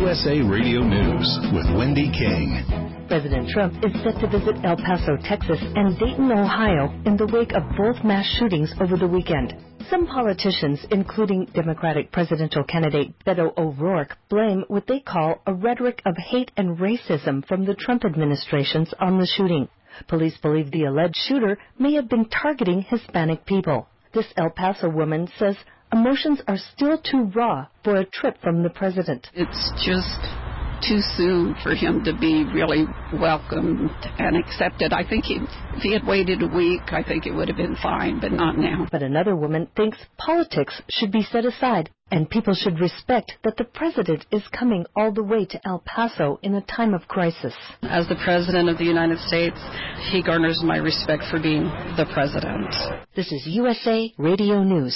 USA Radio News with Wendy King. President Trump is set to visit El Paso, Texas and Dayton, Ohio in the wake of both mass shootings over the weekend. Some politicians, including Democratic presidential candidate Beto O'Rourke, blame what they call a rhetoric of hate and racism from the Trump administrations on the shooting. Police believe the alleged shooter may have been targeting Hispanic people. This El Paso woman says emotions are still too raw for a trip from the president. It's just too soon for him to be really welcomed and accepted. I think if he had waited a week, I think it would have been fine, but not now. But another woman thinks politics should be set aside and people should respect that the president is coming all the way to El Paso in a time of crisis. As the president of the United States, he garners my respect for being the president. This is USA Radio News.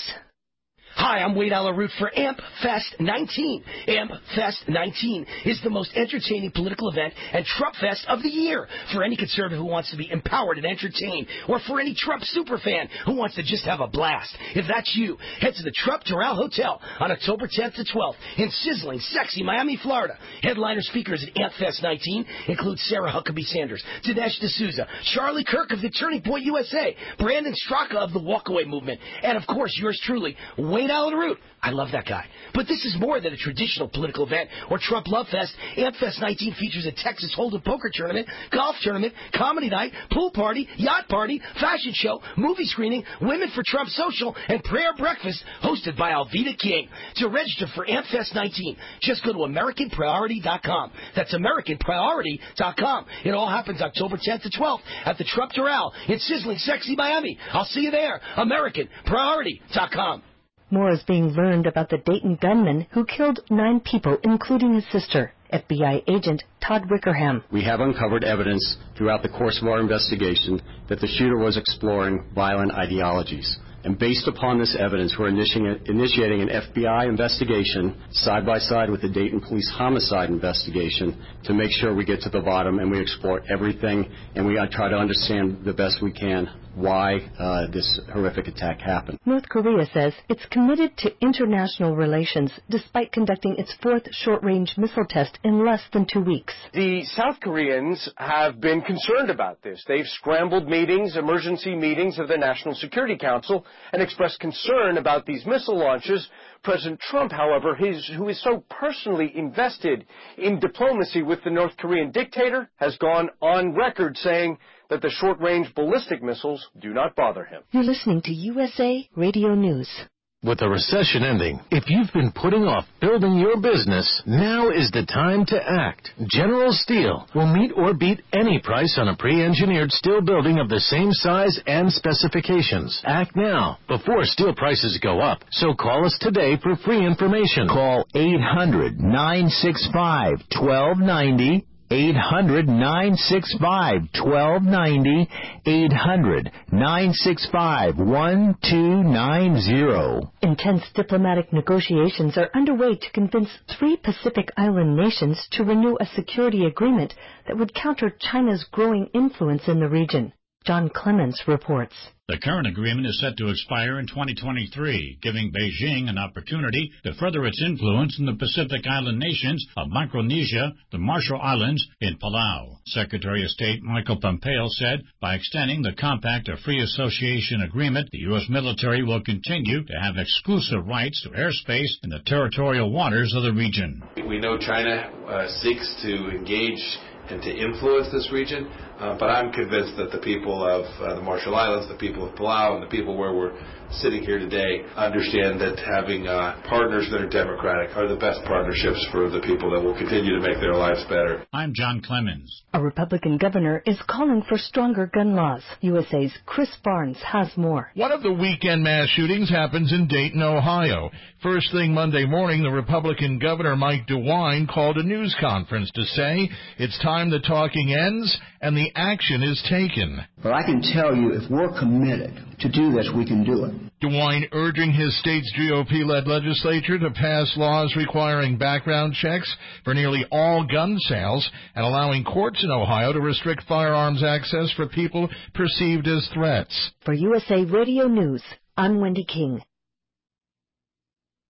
Hi, I'm Wade Alaroot for AMP Fest 19. AMP Fest 19 is the most entertaining political event and Trump Fest of the year for any conservative who wants to be empowered and entertained, or for any Trump superfan who wants to just have a blast. If that's you, head to the Trump Doral Hotel on October 10th to 12th in sizzling, sexy Miami, Florida. Headliner speakers at AMP Fest 19 include Sarah Huckabee Sanders, Dinesh D'Souza, Charlie Kirk of the Turning Point USA, Brandon Straka of the Walkaway Movement, and of course yours truly, Wade Alaroot. I love that guy. But this is more than a traditional political event or Trump Love Fest. AMP Fest 19 features a Texas Hold'em poker tournament, golf tournament, comedy night, pool party, yacht party, fashion show, movie screening, Women for Trump social, and prayer breakfast hosted by Alveda King. To register for AMP Fest 19, just go to AmericanPriority.com. That's AmericanPriority.com. It all happens October 10th to 12th at the Trump Doral in sizzling, sexy Miami. I'll see you there. AmericanPriority.com. More is being learned about the Dayton gunman who killed 9 people, including his sister. FBI agent Todd Wickerham. We have uncovered evidence throughout the course of our investigation that the shooter was exploring violent ideologies. And based upon this evidence, we're initiating an FBI investigation side by side with the Dayton Police homicide investigation to make sure we get to the bottom and we explore everything and we try to understand the best we can why this horrific attack happened. North Korea says it's committed to international relations despite conducting its 4th short-range missile test in less than 2 weeks. The South Koreans have been concerned about this. They've scrambled emergency meetings of the National Security Council, and expressed concern about these missile launches. President Trump, however, who is so personally invested in diplomacy with the North Korean dictator, has gone on record saying that the short-range ballistic missiles do not bother him. You're listening to USA Radio News. With the recession ending, if you've been putting off building your business, now is the time to act. General Steel will meet or beat any price on a pre-engineered steel building of the same size and specifications. Act now, before steel prices go up. So call us today for free information. Call 800-965-1290. 800-965-1290, 800-965-1290. Intense diplomatic negotiations are underway to convince 3 Pacific Island nations to renew a security agreement that would counter China's growing influence in the region. John Clemens reports. The current agreement is set to expire in 2023, giving Beijing an opportunity to further its influence in the Pacific Island nations of Micronesia, the Marshall Islands, and Palau. Secretary of State Michael Pompeo said by extending the Compact of Free Association Agreement, the U.S. military will continue to have exclusive rights to airspace in the territorial waters of the region. We know China seeks to engage and to influence this region, but I'm convinced that the people of the Marshall Islands, the people of Palau, and the people where we're sitting here today understand that having partners that are democratic are the best partnerships for the people that will continue to make their lives better. I'm John Clemens. A Republican governor is calling for stronger gun laws. USA's Chris Barnes has more. One of the weekend mass shootings happens in Dayton, Ohio. First thing Monday morning, the Republican governor Mike DeWine called a news conference to say it's time the talking ends and the action is taken. But I can tell you, if we're committed to do this, we can do it. DeWine urging his state's GOP-led legislature to pass laws requiring background checks for nearly all gun sales and allowing courts in Ohio to restrict firearms access for people perceived as threats. For USA Radio News, I'm Wendy King.